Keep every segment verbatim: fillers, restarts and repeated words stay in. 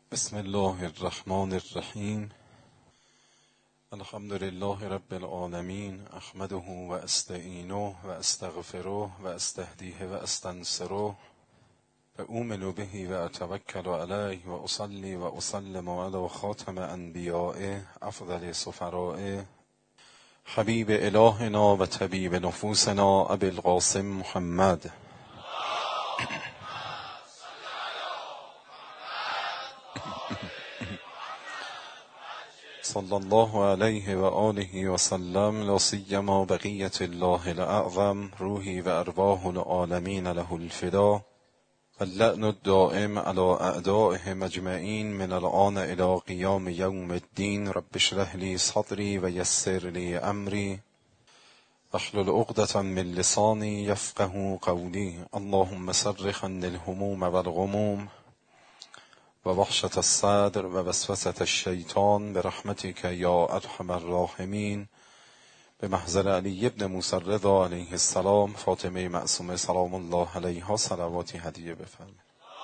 بسم الله الرحمن الرحیم. الحمد لله رب العالمین. احمده و استعینه و استغفره و استهدیه و استنصره و اؤمن به و اتوکل علیه و اصلی و اسلم علی خاتم انبیاء افضل سفراء حبیب الهنا و طبیب نفوسنا ابی القاسم محمد صلی الله علیه و آله و سلم. لا سیما بقیت الله الاعظم روحی و ارواح العالمین له الفدا و اللعن الدائم علی اعدائهم اجمعین من الآن الی قیام یوم الدین. رب اشرح لی صدری و یسر لی امری واحلل عقدة من لسانی یفقهوا قولی. اللهم صرف عني الهموم والغموم و وحشت الصدر و وسوسة الشیطان برحمتک یا ارحم الراحمین. به محضر علی ابن موسی الرضا علیه السلام فاطمه معصومه سلام الله علیها صلواتی هدیه بفرمایید.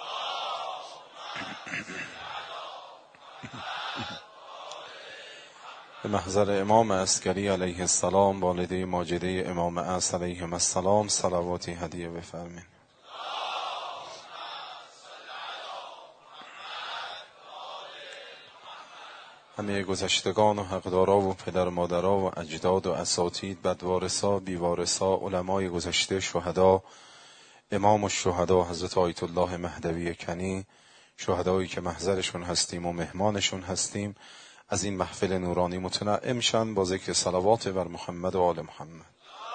به محضر امام عسکری علیه السلام والده ماجده امام عصر علیهم السلام صلواتی هدیه بفرمایید. همه گذشتگان و حقدارا و پدر مادرها و اجداد و اساتید، بدوارثا، بیوارثا، علمای گذشته، شهدا، امام الشهدا حضرت آیت الله مهدوی کنی، شهدایی که محضرشون هستیم و مهمانشون هستیم، از این محفل نورانی متنعم شن با ذکر صلوات بر محمد و آل محمد.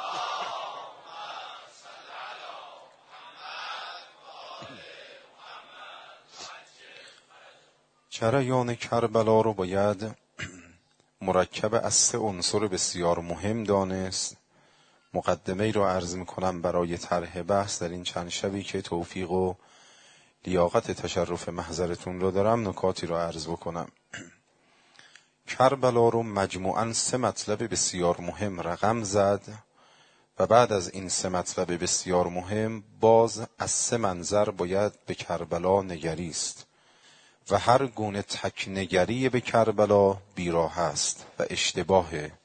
جریان کربلا رو باید مرکب از سه عنصر بسیار مهم دانست. مقدمه‌ای رو عرض می‌کنم برای طرح بحث در این چند شبی که توفیق و لیاقت تشرف محضرتون رو دارم، نکاتی رو عرض بکنم. کربلا رو مجموعاً سه مطلب بسیار مهم رقم زد و بعد از این سه مطلب بسیار مهم باز از سه منظر باید به کربلا نگریست و هر گونه تکنگری به کربلا بیراه است و اشتباه.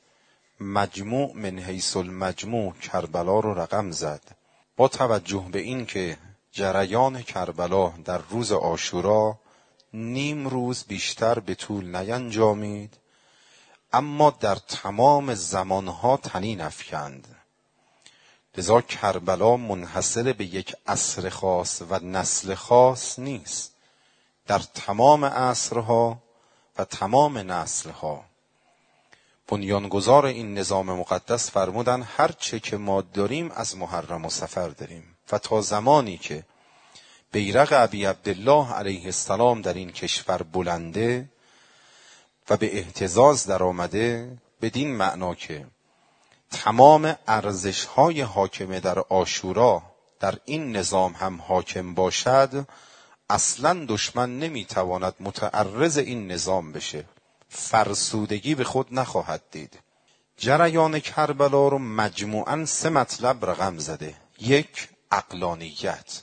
مجموع من حیث المجموع کربلا رو رقم زد. با توجه به این که جریان کربلا در روز عاشورا نیم روز بیشتر به طول نینجامید، اما در تمام زمانها طنین افکند. لذا کربلا منحصر به یک عصر خاص و نسل خاص نیست، در تمام عصرها و تمام نسلها. بنیانگذار این نظام مقدس فرمودن هر چه که ما داریم از محرم و سفر داریم و تا زمانی که بیرق ابی عبدالله علیه السلام در این کشور بلنده و به اهتزاز در آمده، بدین معنا که تمام ارزش‌های حاکم در عاشورا در این نظام هم حاکم باشد، اصلا دشمن نمیتواند متعرض این نظام بشه، فرسودگی به خود نخواهد دید. جریان کربلا رو مجموعاً سه مطلب رقم زده. یک، عقلانیت.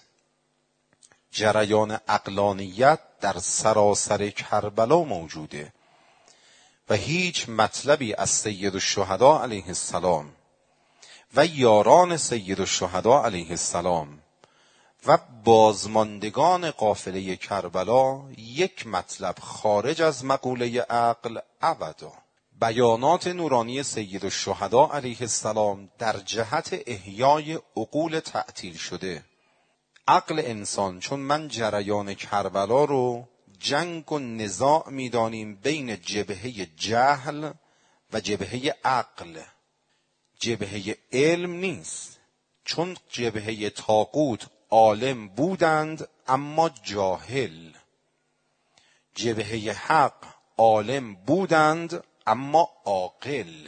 جریان عقلانیت در سراسر کربلا موجوده و هیچ مطلبی از سید الشهدا علیه السلام و یاران سید الشهدا علیه السلام و بازماندگان قافله کربلا یک مطلب خارج از مقوله عقل ابدا. بیانات نورانی سید الشهدا علیه السلام در جهت احیای عقول تعطیل شده. عقل انسان، چون من جریان کربلا رو جنگ و نزاع میدانیم بین جبهه جهل و جبهه عقل، جبهه علم نیست، چون جبهه طاغوت عالم بودند اما جاهل، جبهه حق عالم بودند اما عاقل.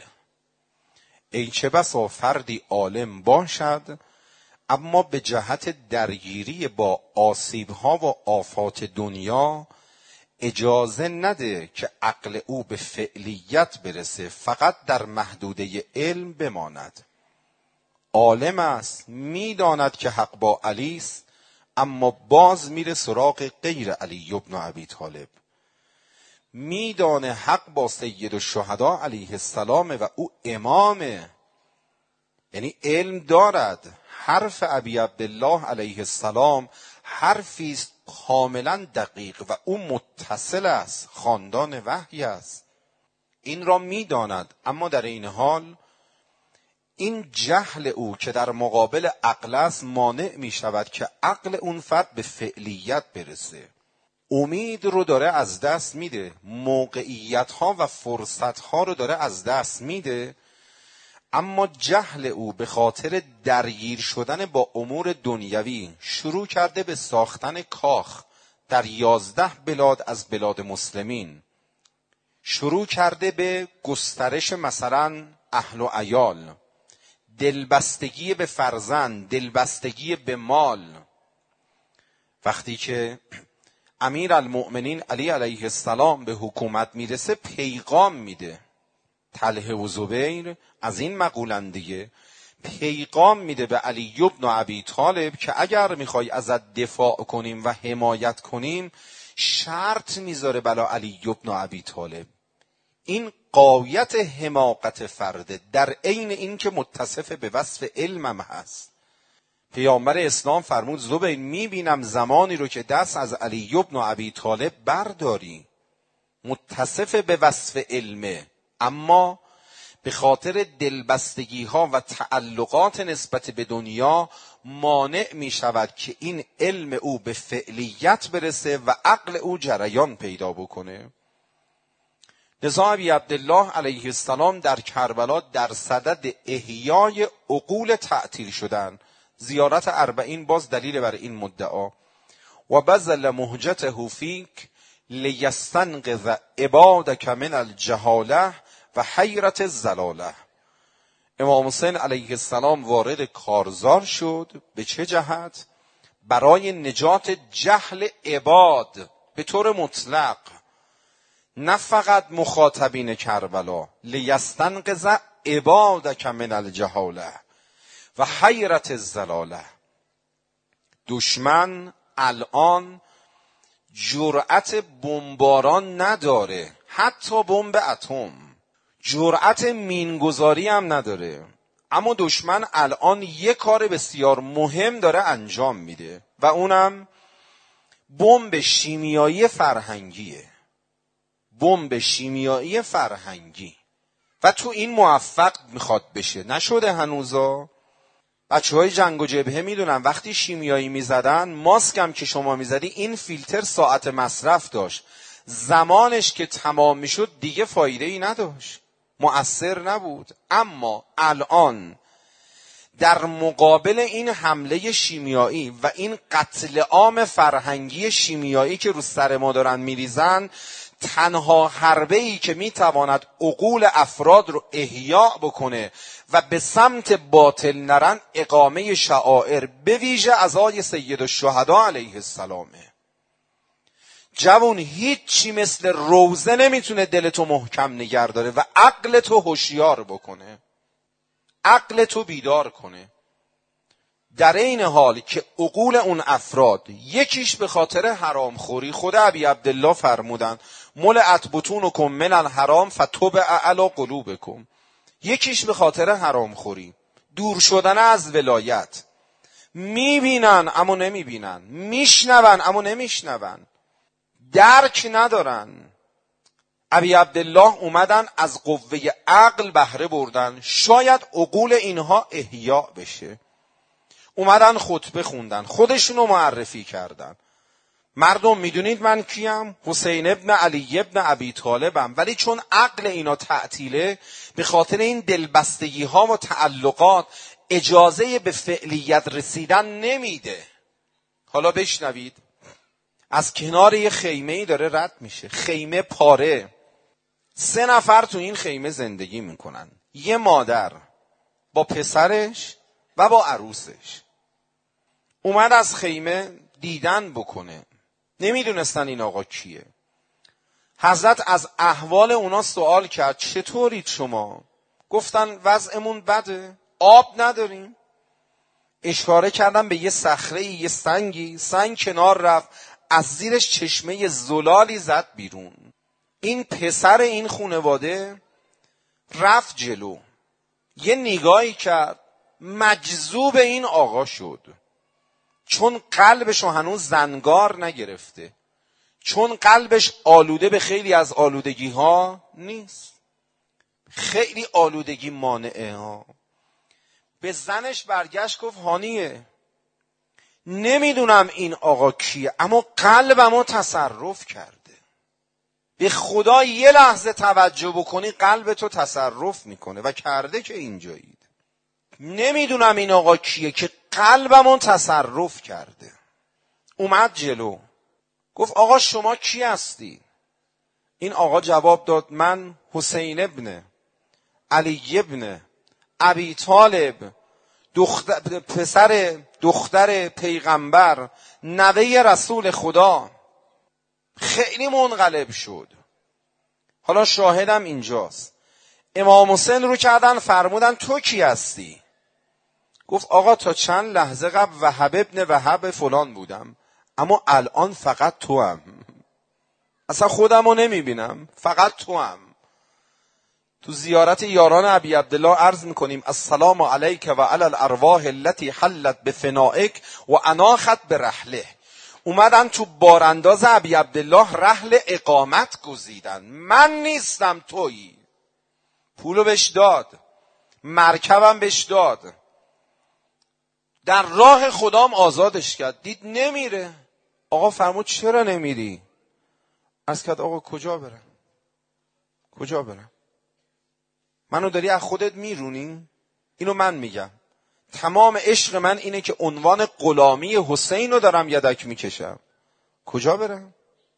ای چه بسا فردی عالم باشد اما به جهت درگیری با آسیب‌ها و آفات دنیا اجازه نده که عقل او به فعلیت برسه، فقط در محدوده علم بماند. عالم است، میداند که حق با علی است، اما باز میره سراغ غیر علی ابن ابی طالب. میدانه حق با سید الشهدا علیه السلام و او امامه، یعنی علم دارد. حرف ابی عبدالله علیه السلام حرفی است کاملا دقیق و او متصل است، خاندان وحی است، این را میداند. اما در این حال این جهل او که در مقابل عقل است مانع می شود که عقل اون فرد به فعلیت برسه. امید رو داره از دست میده، موقعیت ها و فرصت ها رو داره از دست میده، اما جهل او به خاطر درگیر شدن با امور دنیوی شروع کرده به ساختن کاخ در یازده بلاد از بلاد مسلمین، شروع کرده به گسترش مثلا اهل و عیال، دلبستگی به فرزند، دلبستگی به مال. وقتی که امیر المؤمنین علی علیه السلام به حکومت میرسه پیغام میده، طلحه و زبیر از این مقولن دیگه، پیغام میده به علی بن ابی طالب که اگر میخوای ازت دفاع کنیم و حمایت کنیم شرط میذاره بلا علی بن ابی طالب. این غایت حماقت فرده در عین این که متصف به وصف علمم هست. پیامبر اسلام فرمود زبیر میبینم زمانی رو که دست از علی بن ابی طالب برداری، متصف به وصف علمه، اما به خاطر دلبستگی ها و تعلقات نسبت به دنیا مانع می شود که این علم او به فعلیت برسه و عقل او جریان پیدا بکنه. لذا ابی عبدالله علیه السلام در کربلا در صدد احیای عقول تعطیل شدن. زیارت اربعین باز دلیل بر این مدعا. و بذل مهجته فیک لیستنقذ عبادک من الجهاله و حیرت الضلاله. امام حسین علیه السلام وارد کارزار شد. به چه جهت؟ برای نجات جهل عباد به طور مطلق، نه فقط مخاطبین کربلا. لیستنقذ عبادک من الجهاله و حیرت الضلاله. دشمن الان جرأت بمباران نداره، حتی بمب اتم، جرأت مینگذاری هم نداره، اما دشمن الان یک کار بسیار مهم داره انجام میده و اونم بمب شیمیایی فرهنگیه. بمب شیمیایی فرهنگی و تو این موفق میخواد بشه. نشده هنوزا. بچه های جنگ و جبهه میدونن وقتی شیمیایی میزدن، ماسک هم که شما میزدی این فیلتر ساعت مصرف داشت، زمانش که تمام میشد دیگه فایده ای نداشت، مؤثر نبود. اما الان در مقابل این حمله شیمیایی و این قتل عام فرهنگی شیمیایی که رو سر ما دارن میریزن، تنها حربه‌ای که میتواند عقول افراد رو احیا بکنه و به سمت باطل نرن اقامه شعائر، به ویژه عزای سید الشهدا علیه السلامه. جوون هیچی مثل روزه نمیتونه دلتو محکم نگه داره و عقلتو هوشیار بکنه، عقلتو بیدار کنه. در این حال که عقول اون افراد یکیش به خاطر حرام خوری، خود ابی عبدالله فرمودن ملئت بطونکم من الحرام فتبع علی قلوبکم، یکیش به خاطر حرام خوری، دور شدن از ولایت. میبینن اما نمیبینن، میشنون اما نمیشنون، درک ندارن. ابی عبدالله اومدن از قوه عقل بهره بردن، شاید عقول اینها احیا بشه. اومدن خطبه خوندن، خودشونو معرفی کردن. مردم میدونید من کیم؟ حسین ابن علی ابن ابی طالبم. ولی چون عقل اینا تعطیله، به خاطر این دلبستگی ها و تعلقات اجازه به فعلیت رسیدن نمیده. حالا بشنوید. از کنار یه خیمه ای داره رد میشه، خیمه پاره، سه نفر تو این خیمه زندگی میکنن، یه مادر با پسرش و با عروسش. اومد از خیمه دیدن بکنه، نمیدونستن این آقا کیه. حضرت از احوال اونا سوال کرد چطورید شما؟ گفتن وضعمون بده، آب نداریم. اشاره کردن به یه صخره، یه سنگی، سنگ کنار رفت، از زیرش چشمه زلالی زد بیرون. این پسر این خانواده رفت جلو، یه نگاهی کرد، مجذوب این آقا شد، چون قلبشو هنوز زنگار نگرفته، چون قلبش آلوده به خیلی از آلودگی ها نیست، خیلی آلودگی مانعه ها. به زنش برگشت گفت هانیه، نمیدونم این آقا کیه اما قلبمو تصرف کرده. به خدا یه لحظه توجه بکنی قلبتو تصرف میکنه و کرده که اینجایید. نمیدونم این آقا کیه که قلبمو تصرف کرده. اومد جلو گفت آقا شما کی هستی؟ این آقا جواب داد من حسین ابن علی ابن ابی طالب، دختر پسر دختر پیغمبر، نوه رسول خدا. خیلی منقلب شد. حالا شاهدم اینجاست. امام حسین رو کردن فرمودن تو کی هستی؟ گفت آقا تا چند لحظه قبل وهب ابن وهب فلان بودم، اما الان فقط تو هم. اصلا خودم رو نمیبینم، فقط تو هم. تو زیارت یاران ابی عبدالله عرض میکنیم السلام علیک و علی الارواح التي حلت بفنائک و اناخت برحله. اومدن تو بارانداز ابی عبدالله رحل اقامت گزیدن. من نیستم تویی. پولو بهش داد، مرکبم بهش داد، در راه خدام آزادش کرد. دید نمیره. آقا فرمود چرا نمیری؟ عرض کرد آقا کجا برم؟ کجا برم؟ منو داری از خودت میرونی؟ اینو من میگم. تمام عشق من اینه که عنوان غلامی حسین رو دارم یدک میکشم. کجا برم؟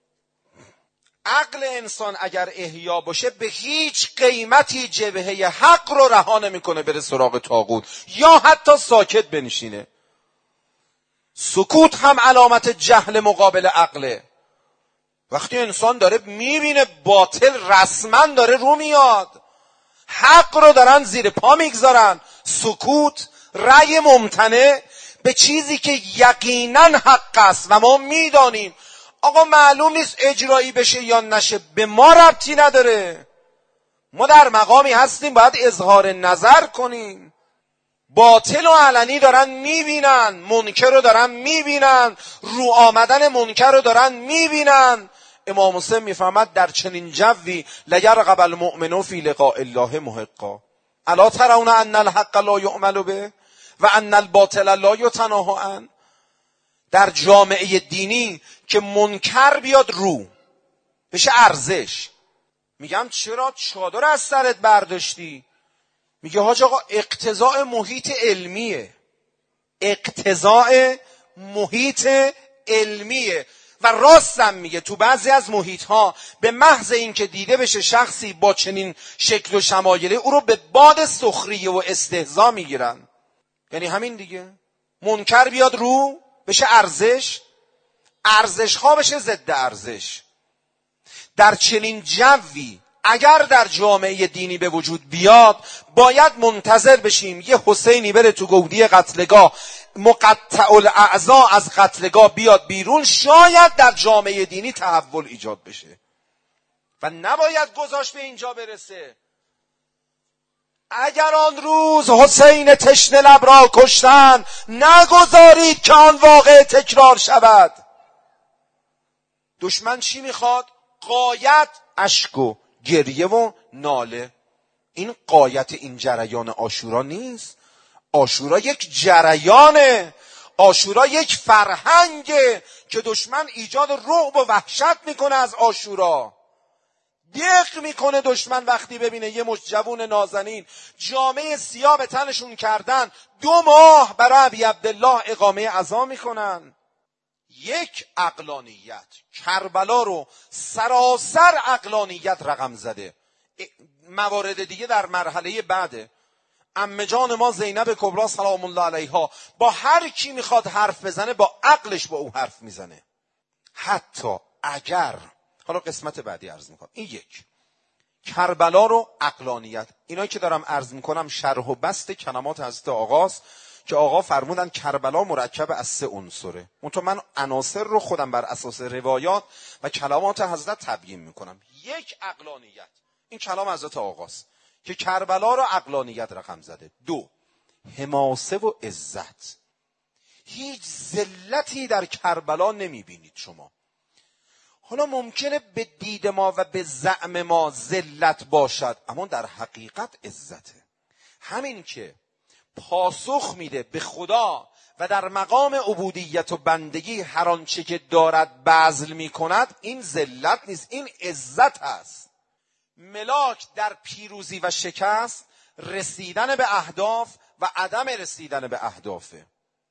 عقل انسان اگر احیا باشه به هیچ قیمتی جبهه حق رو رها نمیکنه بره سراغ طاغوت یا حتی ساکت بنشینه. سکوت هم علامت جهل مقابل عقله. وقتی انسان داره میبینه باطل رسما داره رو میاد، حق رو دارن زیر پا میگذارن، سکوت، رأی ممتنع به چیزی که یقینا حق است و ما میدانیم آقا معلوم نیست اجرایی بشه یا نشه، به ما ربطی نداره. ما در مقامی هستیم باید اظهار نظر کنیم. باطل و علنی دارن میبینن، منکر رو دارن میبینن، رو آمدن منکر رو دارن میبینن. امام حسین میفهمد در چنین جوی لیرغب المؤمن فی لقاء الله محقا. الا ترون ان الحق لا یعمل به و ان الباطل لا یتناهی عنه. در جامعه دینی که منکر بیاد رو بشه ارزش. میگم چرا چادر از سرت برداشتی؟ میگه حاج آقا اقتضاء محیط علمیه. اقتضاء محیط علمیه و راستم میگه. تو بعضی از محیط ها به محض اینکه دیده بشه شخصی با چنین شکل و شمایلی او رو به باد سخریه و استهزا میگیرن. یعنی همین دیگه، منکر بیاد رو بشه ارزش، ارزش ها بشه ضد ارزش. در چنین جوی اگر در جامعه دینی به وجود بیاد باید منتظر بشیم یه حسینی بره تو گودی قتلگاه، مقطع الاعضاء از قتلگاه بیاد بیرون، شاید در جامعه دینی تحول ایجاد بشه و نباید گذاشت به اینجا برسه. اگر آن روز حسین تشنه لب را کشتن، نگذارید که آن واقع تکرار شود. دشمن چی میخواد؟ غایت اشک و گریه و ناله. این غایت این جریان عاشورا نیست. عاشورا یک جریانه، عاشورا یک فرهنگه که دشمن ایجاد رعب و وحشت میکنه از عاشورا. دق میکنه دشمن وقتی ببینه یه مشت جوون نازنین جامعه سیاه به تنشون کردن، دو ماه برای ابی عبدالله اقامه عزا میکنن. یک عقلانیت، کربلا رو سراسر عقلانیت رقم زده. موارد دیگه در مرحله بعده. عمه جان ما زینب کبری سلام الله علیها با هر کی میخواد حرف بزنه با عقلش با او حرف میزنه. حتی اگر، حالا قسمت بعدی عرض میکنم، این یک کربلا رو عقلانیت، اینا که دارم عرض میکنم شرح و بست کلمات حضرت آقاست که آقا فرمودن کربلا مرکب از سه عنصره. منتها من عناصر رو خودم بر اساس روایات و کلمات حضرت تبیین میکنم. یک، عقلانیت، این کلام حضرت آقاست که کربلا رو عقلانیت رقم زده. دو، حماسه و عزت. هیچ ذلتی در کربلا نمیبینید شما. حالا ممکنه به دید ما و به زعم ما ذلت باشد، اما در حقیقت عزته. همین که پاسخ میده به خدا و در مقام عبودیت و بندگی هر آنچه که دارد بذل میکند، این ذلت نیست، این عزت است. ملاک در پیروزی و شکست رسیدن به اهداف و عدم رسیدن به اهدافه.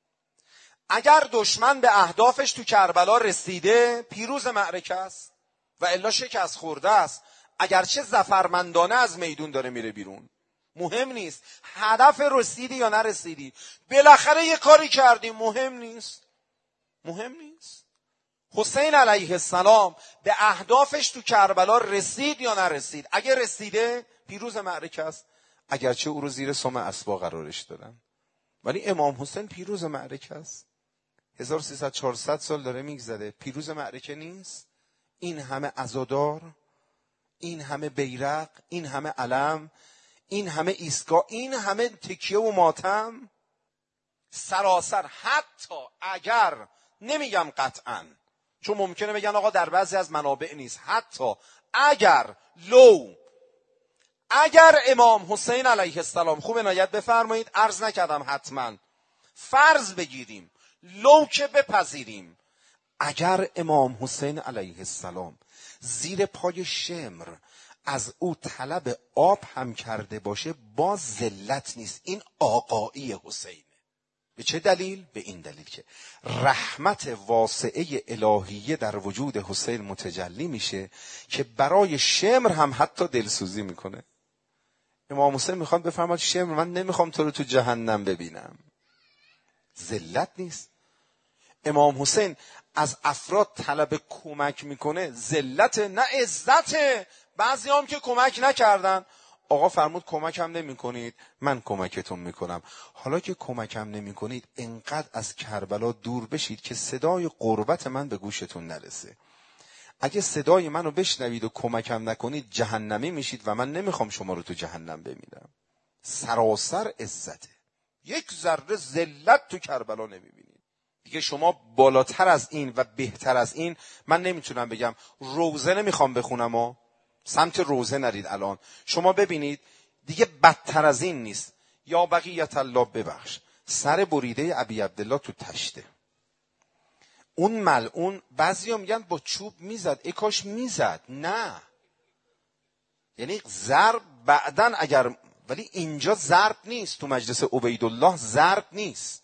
اگر دشمن به اهدافش تو کربلا رسیده، پیروز معرکه است و الا شکست خورده است. اگرچه ظفرمندانه از میدون داره میره بیرون، مهم نیست هدف رسیدی یا نرسیدی، بالاخره یه کاری کردیم، مهم نیست، مهم نیست. حسین علیه السلام به اهدافش تو کربلا رسید یا نرسید؟ اگه رسیده، پیروز معرکه است، اگرچه او رو زیر سم اسبا قرارش دادن، ولی امام حسین پیروز معرکه است. هزار و سیصد چهارصد سال داره میگذره، پیروز معرکه نیست؟ این همه عزادار، این همه بیرق، این همه علم، این همه ایستگاه، این همه تکیه و ماتم، سراسر. حتی اگر، نمیگم قطعاً، چون ممکنه بگن آقا در بعضی از منابع نیست، حتی اگر لو اگر امام حسین علیه السلام، خوب عنایت بفرمایید، عرض نکردم حتما، فرض بگیریم، لو که بپذیریم، اگر امام حسین علیه السلام زیر پای شمر از او طلب آب هم کرده باشه، باز ذلت نیست، این آقایی حسینه. به چه دلیل؟ به این دلیل که رحمت واسعه الهیه در وجود حسین متجلی میشه که برای شمر هم حتی دلسوزی میکنه. امام حسین میخواد بفرماد شمر، من نمیخوام تو رو تو جهنم ببینم. ذلت نیست. امام حسین از افراد طلب کمک میکنه، ذلت نه عزته. بعضی هم که کمک نکردن، آقا فرمود کمکم نمی کنید، من کمکتون میکنم. حالا که کمکم نمی کنید، انقدر از کربلا دور بشید که صدای قربت من به گوشتون نرسه. اگه صدای منو بشنوید و کمکم نکنید، جهنمی میشید و من نمیخوام شما رو تو جهنم ببینم. سراسر عزته. یک ذره ذلت تو کربلا نمیبینید. دیگه شما بالاتر از این و بهتر از این من نمیتونم بگم. روزه نمیخوام بخونم و سمت روزه نرید. الان شما ببینید دیگه بدتر از این نیست. یا بقیت الله ببخش، سر بریده ابی عبدالله تو تشته، اون ملعون بعضیا میگن با چوب میزد، ای کاش میزد. نه، یعنی ضرب بعدن اگر، ولی اینجا ضرب نیست، تو مجلس عبیدالله ضرب نیست.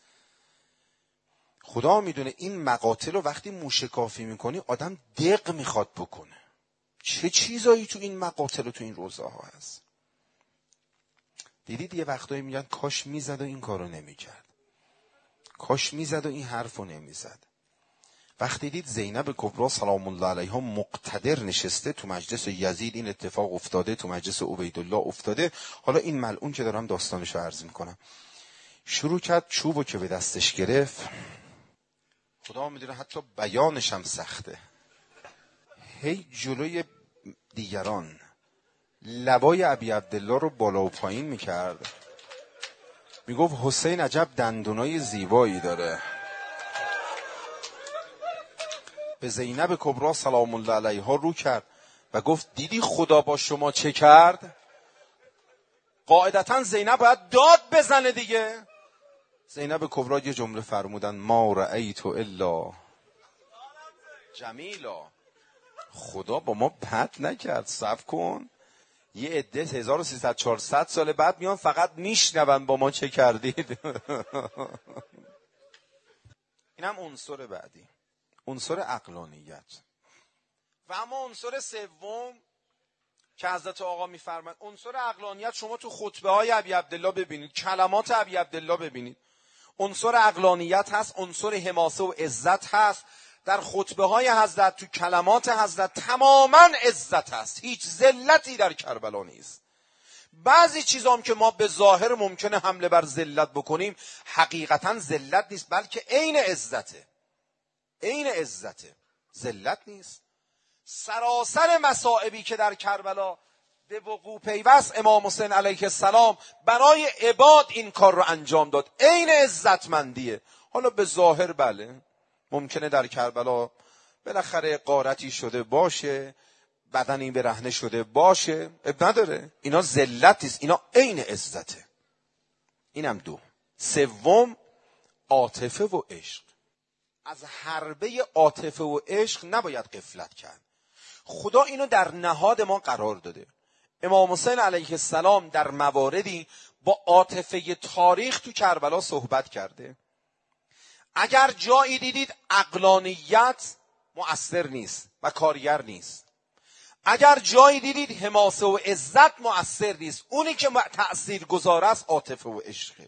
خدا میدونه این مقاتل رو وقتی موشکافی میکنی آدم دق میخواد بکنه. چه چیزایی تو این مقاتل و تو این روزه ها هست. دیدید یه وقتایی میگن کاش میزد و این کارو نمیکرد، کاش میزد و این حرفو نمیزد. وقتی دید زینب کبرا سلام الله علیها مقتدر نشسته تو مجلس یزید، این اتفاق افتاده، تو مجلس عبیدالله افتاده. حالا این ملعون که دارم داستانشو عرض میکنم، شروع کرد چوبو که به دستش گرفت، خدا میدونه حتی بیانش هم سخته، هی جلوی دیگران لبای ابی عبدالله رو بالا و پایین میکرد، میگفت حسین عجب دندونای زیبایی داره. به زینب کبرا سلام الله علیها رو کرد و گفت دیدی خدا با شما چه کرد؟ قاعدتا زینب باید داد بزنه دیگه. زینب کبرا یه جمله فرمودن، ما رأیت الا جمیلا. خدا با ما بد نکرد. صبر کن، یه عده هزار و سیصد چهارصد سال بعد میان فقط میشنون با ما چه کردید. اینم عنصر بعدی، عنصر عقلانیت. و اما عنصر سوم که حضرت آقا میفرمایند، عنصر عقلانیت شما تو خطبه های ابی عبدالله ببینید، کلمات ابی عبدالله ببینید. عنصر عقلانیت هست، عنصر حماسه و عزت هست. در خطبه های حضرت، تو کلمات حضرت تماما عزت هست، هیچ ذلتی در کربلا نیست. بعضی چیزام که ما به ظاهر ممکنه حمله بر ذلت بکنیم حقیقتا ذلت نیست، بلکه عین عزته. عین عزته، ذلت نیست. سراسر مصائبی که در کربلا به وقوع پیوست، امام حسین علیه السلام برای عباد این کار رو انجام داد. عین عزتمندیه. حالا به ظاهر بله ممکنه در کربلا بالاخره غارتی شده باشه، بدنی برهنه شده باشه، اب نداره. اینا ذلت نیست، اینا عین عزته. اینم دو. سوم، عاطفه و عشق. از حربه عاطفه و عشق نباید غفلت کرد. خدا اینو در نهاد ما قرار داده. امام حسین علیه السلام در مواردی با عاطفه تاریخ تو کربلا صحبت کرده. اگر جایی دیدید عقلانیت مؤثر نیست و کارگر نیست، اگر جایی دیدید حماسه و عزت مؤثر نیست، اونی که تأثیر گذار است عاطفه و عشقه.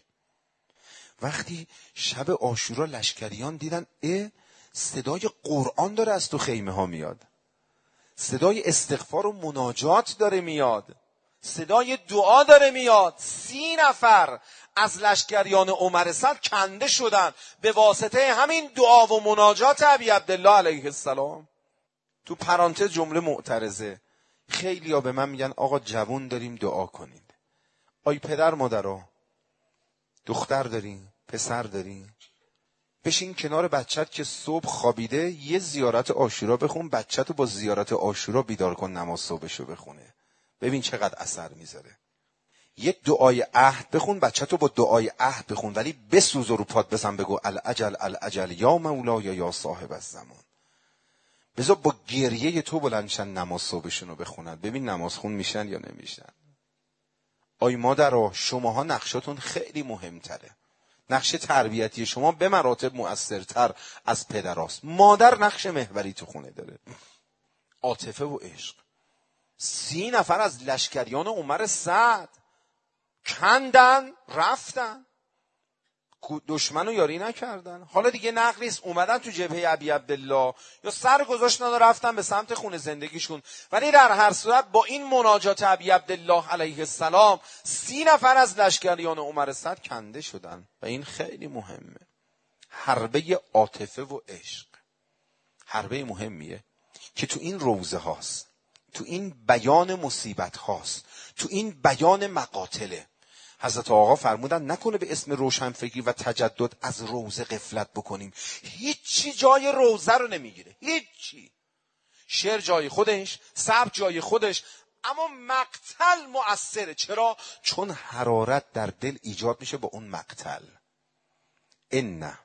وقتی شب عاشورا لشکریان دیدن اه صدای قرآن داره از تو خیمه ها میاد، صدای استغفار و مناجات داره میاد، صدای دعا داره میاد، سی نفر از لشکریان عمر صد کنده شدن به واسطه همین دعا و مناجات ابی عبدالله علیه السلام. تو پرانتز جمله معترضه، خیلی ها به من میگن آقا جوون داریم دعا کنید. آی پدر مادرها، دختر دارین پسر دارین، بشین کنار بچت که صبح خوابیده یه زیارت عاشورا بخون، بچت رو با زیارت عاشورا بیدار کن نماز صبحشو بخونه، ببین چقدر اثر میذاره. یه دعای عهد بخون، بچت رو با دعای عهد بخون، ولی بسوز و رو پات بزن بگو الاجل الاجل یا مولا یا یا صاحب الزمان. بذار با گریه تو بلندشن نماز صبحشون رو بخونن، ببین نماز خون میشن یا نمیشن. آی مادرها، شماها نقشاتون خیلی مهمتره. نقش تربیتی شما به مراتب مؤثرتر از پدراست. مادر نقش محوری تو خونه داره. عاطفه و عشق. سی نفر از لشکریان عمر سعد کندن رفتن، دشمنو یاری نکردن. حالا دیگه نقل نیست اومدن تو جبهه ابی عبدالله یا سر گذاشتن و رفتن به سمت خونه زندگیشون، ولی در هر صورت با این مناجات ابی عبدالله علیه السلام سی نفر از لشکریان عمر سعد کنده شدن. و این خیلی مهمه. حربه عاطفه و عشق حربه مهمیه که تو این روزه هاست، تو این بیان مصیبت هاست، تو این بیان مقاتله. حضرت آقا فرمودن نکنه به اسم روشنفکری و تجدد از روزه غفلت بکنیم. هیچی جای روزه رو نمیگیره، هیچی. شعر جای خودش، سبک جای خودش، اما مقتل مؤثره. چرا؟ چون حرارت در دل ایجاد میشه با اون مقتل. ان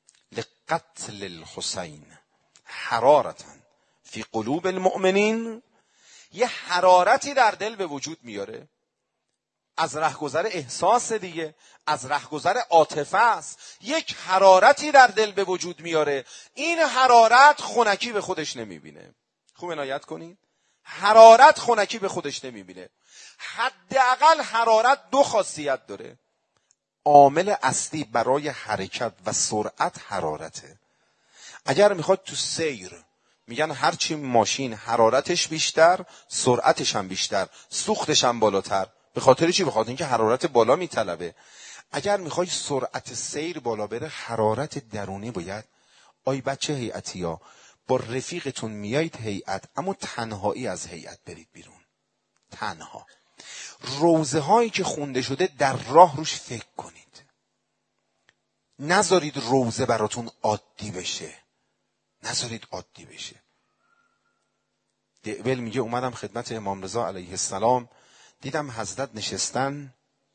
لقتل الحسین حرارتا فی قلوب المؤمنین. یه حرارتی در دل به وجود میاره، از رهگذر احساس دیگه، از رهگذر عاطفه است. یک حرارتی در دل به وجود میاره. این حرارت خنکی به خودش نمیبینه. خوب عنایت کنین، حرارت خنکی به خودش نمیبینه. حداقل حرارت دو خاصیت داره. عامل اصلی برای حرکت و سرعت حرارته. اگر میخواد تو سیر، میگن هرچی ماشین حرارتش بیشتر سرعتش هم بیشتر، سوختش هم بالاتر. به خاطر چی؟ به خاطر اینکه حرارت بالا میطلبه. اگر میخوای سرعت سیر بالا بره حرارت درونی باید. آی بچه هیئتی ها، با رفیقتون میایید هیئت، اما تنهایی از هیئت برید بیرون، تنها. روزه هایی که خونده شده در راه روش فکر کنید، نذارید روزه براتون عادی بشه، نذارید عادی بشه. دعول میگه اومدم خدمت امام رضا علیه السلام، دیدم حضرت نشستن،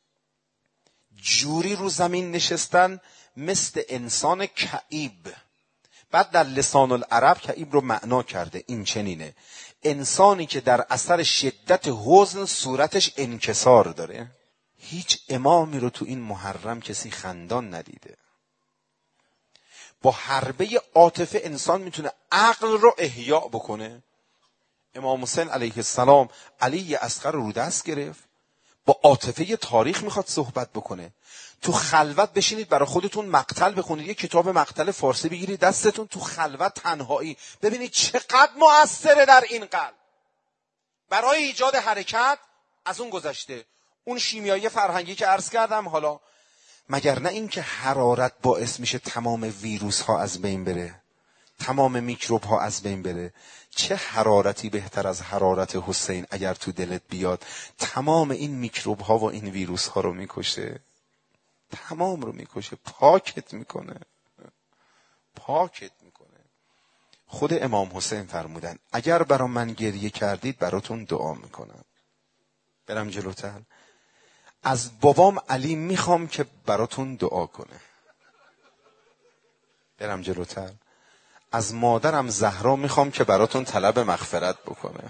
جوری رو زمین نشستن مثل انسان کئیب. بعد در لسان العرب کئیب رو معنا کرده، این چنینه: انسانی که در اثر شدت حزن صورتش انکسار داره. هیچ امامی رو تو این محرم کسی خندان ندیده. با حربه عاطفه انسان میتونه عقل رو احیا بکنه. امام حسین علیه السلام علی اصغر رو دست گرفت، با عاطفه تاریخ میخواد صحبت بکنه. تو خلوت بشینید برای خودتون مقتل بخونید، یه کتاب مقتل فارسی بگیرید دستتون، تو خلوت تنهایی ببینید چقدر مؤثره در این قلب برای ایجاد حرکت. از اون گذشته اون شیمیایی فرهنگی که عرض کردم. حالا مگر نه این که حرارت باعث میشه تمام ویروس ها از بین بره، تمام میکروب ها از بین بره؟ چه حرارتی بهتر از حرارت حسین اگر تو دلت بیاد تمام این میکروب ها و این ویروس ها رو میکشه، تمام رو میکشه، پاکت میکنه، پاکت میکنه. خود امام حسین فرمودن اگر برا من گریه کردید براتون دعا میکنم. برم جلوتر، از بابام علی میخوام که براتون دعا کنه. برم جلوتر، از مادرم زهرا میخوام که براتون طلب مغفرت بکنه.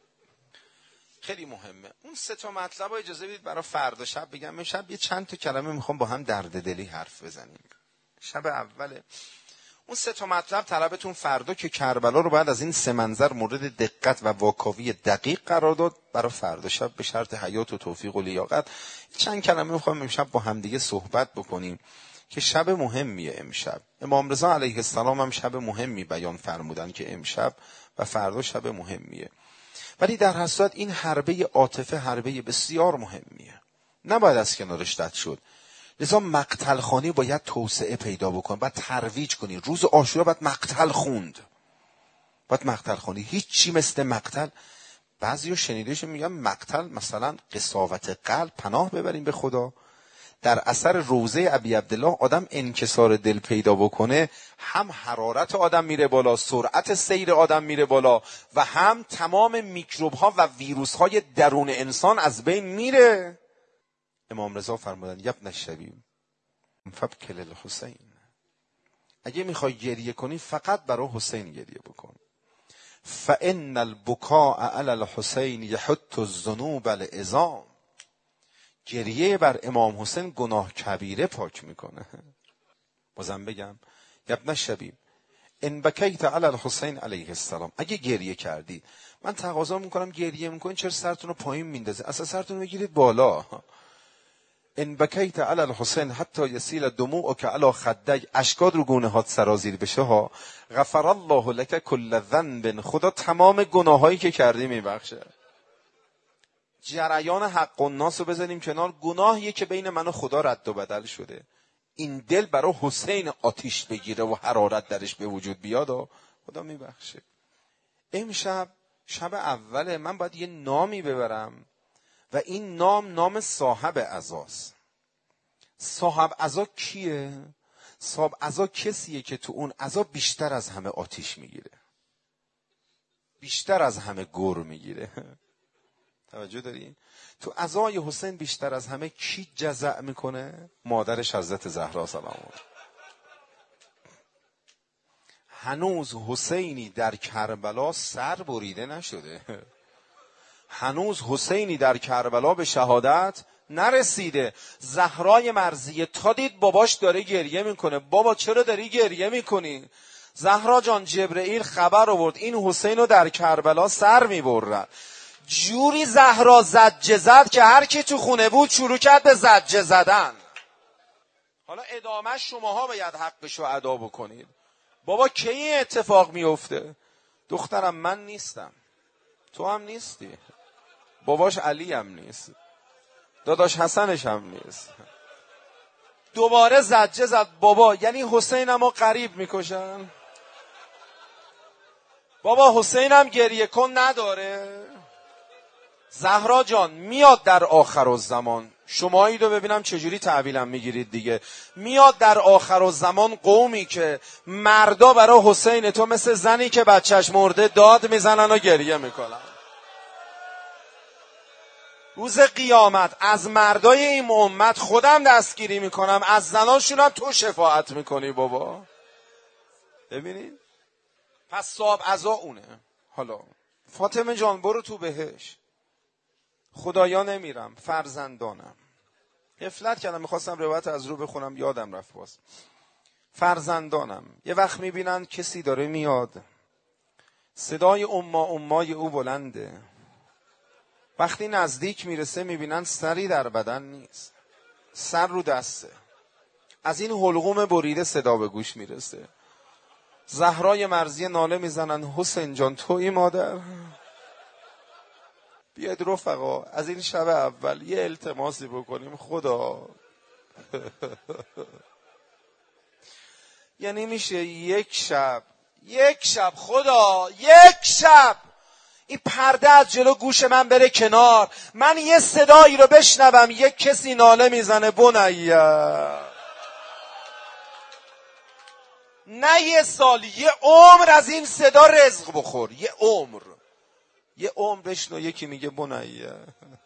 خیلی مهمه. اون سه تا مطلب رو اجازه بدید برای فردا شب بگم. امشب یه چند تا کلمه میخوام با هم درد دلی حرف بزنیم. شب اوله. اون سه تا مطلب طلبتون فردا که کربلا رو بعد از این سه منظر مورد دقت و واکاوی دقیق قرار داد، برای فردا شب به شرط حیات و توفیق و لیاقت چند کلمه میخوام امشب با هم دیگه صحبت بکنیم که شب مهمیه امشب. امام رضا علیه السلام هم شب مهمی بیان فرمودن که امشب و فردا شب مهمیه. ولی در هر صورت این حربه عاطفه حربه بسیار مهمیه، نباید از کنارش رد شد. لذا مقتل خوانی باید توسعه پیدا بکن، باید ترویج کنی. روز عاشورا باید مقتل خوند، باید مقتل خوانی. هیچ چی مثل مقتل. بعضی‌ها شنیدهش میگن مقتل مثلا قساوت قلب، پناه ببریم به خدا. در اثر روضه ابی عبدالله آدم انکسار دل پیدا بکنه، هم حرارت آدم میره بالا، سرعت سیر آدم میره بالا و هم تمام میکروب ها و ویروس های درون انسان از بین میره. امام رضا فرمودن یبن الشبیب فابکی للحسین، اگه میخوای گریه کنی فقط برای حسین گریه بکن. فان البکاء علی الحسین یحط الذنوب العظام، گریه بر امام حسین گناه کبیره پاک میکنه. بازم بگم یبن الشبیب ان بکیت علی الحسین علیه السلام، اگه گریه کردید، من تقاضا میکنم گریه میکنین چرا سرتون رو پایین میندازید؟ اصلا سرتون رو بگیرید بالا. ان بکیت علی الحسین حتی یسیل دموعک علی خدی، اشکات رو گونه هات سرازیر بشه ها. غفر الله لک کل ذنب، خدا تمام گناهایی که کردی میبخشه. جریان حق الناس رو بزنیم کنار، گناهیه که بین من و خدا رد و بدل شده. این دل برای حسین آتیش بگیره و حرارت درش به وجود بیاد و خدا میبخشه. امشب شب اوله، من باید یه نامی ببرم و این نام نام صاحب عزاست. صاحب عزا کیه؟ صاحب عزا کسیه که تو اون عزا بیشتر از همه آتیش میگیره، بیشتر از همه گر میگیره. توجه دارین؟ تو عزای حسین بیشتر از همه کی جزع میکنه؟ مادرش حضرت زهرا سلام الله. هنوز حسینی در کربلا سر بریده نشده، هنوز حسینی در کربلا به شهادت نرسیده. زهرای مرضیه تا دید باباش داره گریه میکنه، بابا چرا داری گریه میکنی؟ زهرا جان جبرئیل خبر آورد این حسین رو در کربلا سر میبرن. جوری زهرا زجه زد که هر کی تو خونه بود شروع کرد به زجه زدن. حالا ادامه شماها باید حقشو ادا بکنید. بابا کی این اتفاق میفته؟ دخترم من نیستم، تو هم نیستی، باباش علی هم نیست، داداش حسنش هم نیست. دوباره زجه زد بابا، یعنی حسینم رو قریب میکشن؟ بابا حسینم گریه کن نداره؟ زهرا جان میاد در آخر الزمان، شمایی رو ببینم چجوری تحویلم میگیرید دیگه. میاد در آخر الزمان قومی که مردا برای حسین تو مثل زنی که بچهش مرده داد میزنن و گریه میکنن. روز قیامت از مردای این امت خودم دستگیری میکنم، از زناشونم تو شفاعت میکنی بابا. ببینید پس صاحب عزا اونه. حالا فاطمه جان برو تو بهش، خدایا نمیرم، فرزندانم. غفلت کردم، میخواستم روایت از رو بخونم یادم رفت. باز فرزندانم یه وقت میبینن کسی داره میاد، صدای اما امای او بلنده، وقتی نزدیک میرسه میبینن سری در بدن نیست، سر رو دسته، از این حلقوم بریده صدا به گوش میرسه. زهرای مرضیه ناله میزنن حسین جان تویی مادر؟ بیاید رفقا از این شب اول یه التماسی بکنیم. خدا یعنی میشه یک شب یک شب خدا یک شب این پرده از جلو گوش من بره کنار، من یه صدایی رو بشنوم، یک کسی ناله میزنه بنیه. نه یه سال، یه عمر از این صدا رزق بخور. یه عمر یه عمر بشنو یکی میگه بنیه.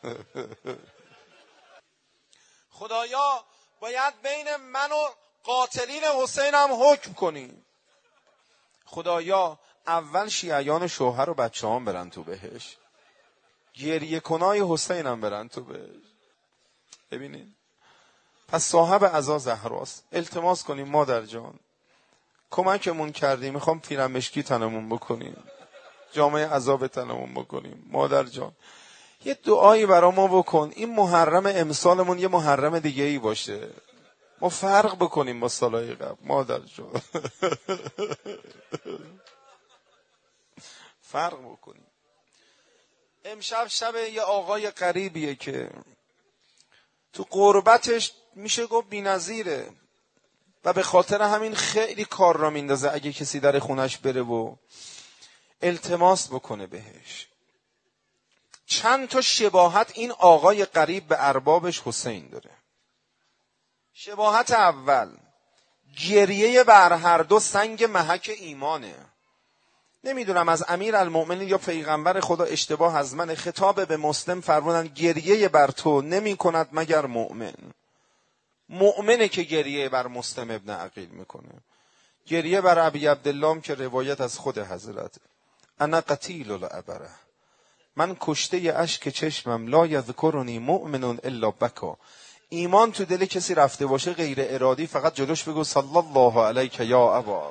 خدایا باید بین من و قاتلین حسین هم حکم کنی. خدایا اول شیعیان شوهر و بچه هم برن تو بهش، گریه کنای حسین هم برن تو بهش. ببینید پس صاحب عزا زهراست. التماس کنیم مادر جان کمکمون کردیم، میخوام پیرمشکی تنمون بکنیم، جامعه عذاب تنمون بکنیم. مادر جان یه دعایی برا ما بکن، این محرم امسالمون یه محرم دیگه ای باشه، ما فرق بکنیم با سالهای قبل. مادر جان فرق بکنیم. امشب شب یه آقای غریبیه که تو قربتش میشه گفت بی‌نظیره و به خاطر همین خیلی کار را میندازه اگه کسی در خونش بره و التماس بکنه بهش. چند تا شباهت این آقای غریب به اربابش حسین داره. شباهت اول، گریه بر هر دو سنگ محک ایمانه. نمیدونم از امیرالمؤمنین یا پیغمبر خدا اشتباه از من، خطاب به مسلم فرمودن گریه بر تو نمی کند مگر مؤمن. مؤمنه که گریه بر مسلم ابن عقیل میکنه. گریه بر ابی عبدالله که روایت از خود حضرت، انا قتیل العبره، من کشته اشک چشمم، لا یذکرنی مؤمن الا بکا. ایمان تو دل کسی رفته باشه غیر ارادی فقط جلوش بگو صلی الله علیک یا ابا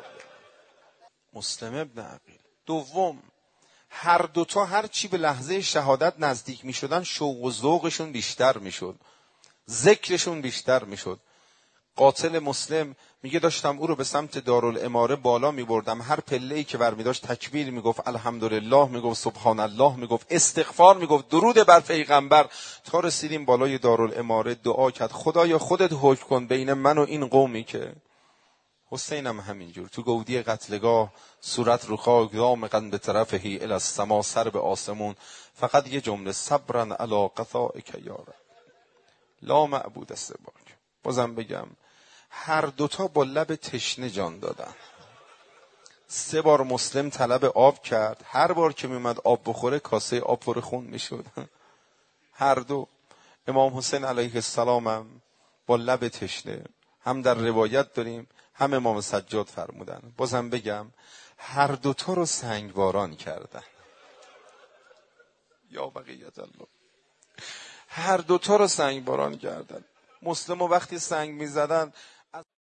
مسلم ابن عقیل. دوم، هر دوتا هر چی به لحظه شهادت نزدیک می شدن شوق و ذوقشون بیشتر می شد، ذکرشون بیشتر می شد. قاتل مسلم میگه داشتم او رو به سمت دارالاماره بالا می بردم، هر پله‌ای که برمی داشت تکبیر می گفت، الحمدلله می گفت، سبحان الله می گفت، استغفار می گفت، درود بر پیغمبر، تا رسیدیم بالای دارالاماره دعا کرد خدایا خودت حکم کن بین من و این قومی که. حسینم همینجور تو گودی قتلگاه، صورت رو خاک، دامغاً به طرفهی الی السما، سر به آسمون، فقط یه جمله صبرا علی قضائک یا رب لا معبود سواک. بازم بگم هر دوتا با لب تشنه جان دادن. سه بار مسلم طلب آب کرد، هر بار که میومد آب بخوره کاسه آب پر خون میشد. هر دو. امام حسین علیه السلام هم با لب تشنه، هم در روایت داریم هم امام سجاد فرمودن. بازم بگم هر دوتا رو سنگباران کردن. یا بقیت الله. هر دوتا رو سنگباران کردن. مسلم رو وقتی سنگ میزدن